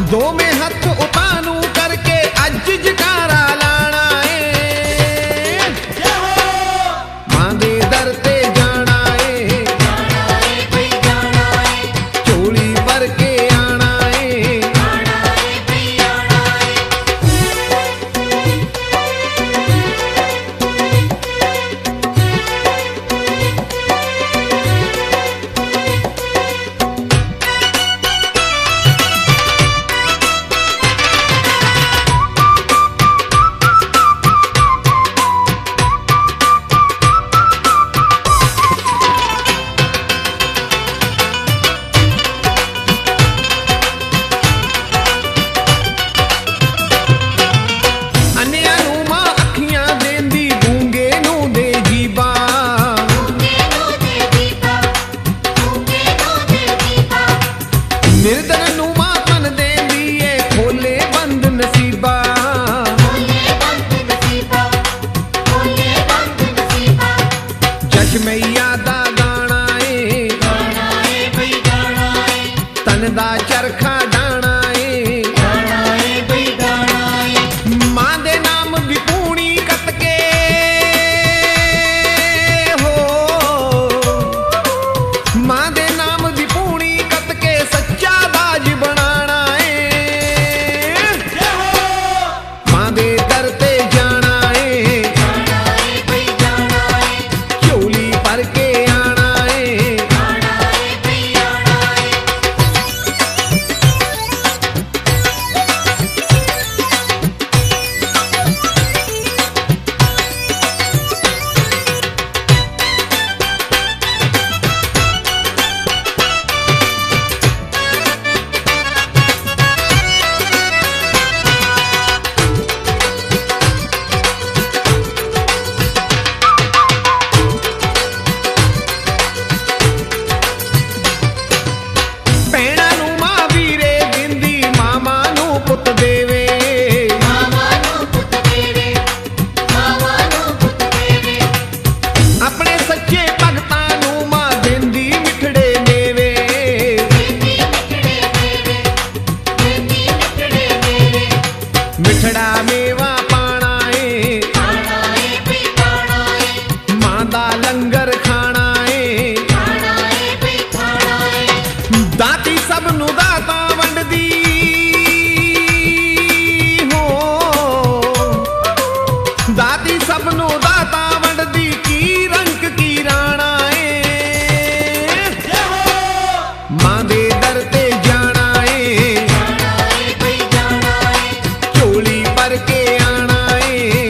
दो में हथ उतानू करके अज जकारा लाना है। मां दे दर ते जाना है, झोली भर के आना है। निर्धन नू मां तन देंदी है, खोले बंद नसीबा। जश मैया दा गाना है, तन दा चरखा डाना है। मां दे नाम विपूणी कत के हो, मां दे नाम विपूणी कत के सच्चा दाज बनाना है। मां दे दर ते जाना है, झोली भर के आना है। मिठड़ा मेवा पाना है, मां दा लंगर खाना है। दाती सब नू दाता वंडदी हो, दाती सब नू दाता वंडदी। की रंग की राणा है, मां दे दर ते जाना है, झोली भर के आना है।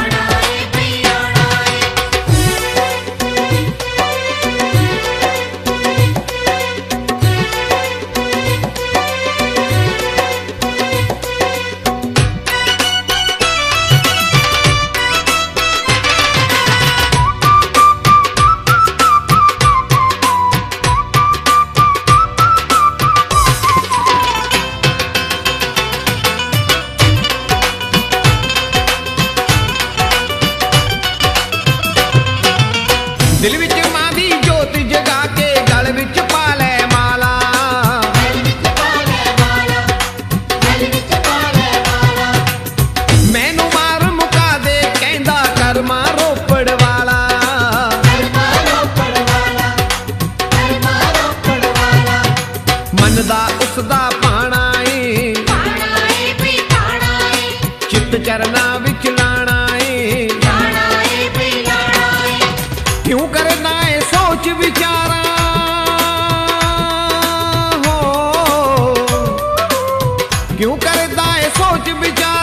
दिल विच मां दी जोत जगा के गल विच पा लै माला। मैनू मार मुका दे कहंदा करमा रोपड़ वाला। मनदा उसदा पाना है, चित चरना विच लाना है। क्यों करना है सोच विचारा हो, क्यों करता है सोच विचारा।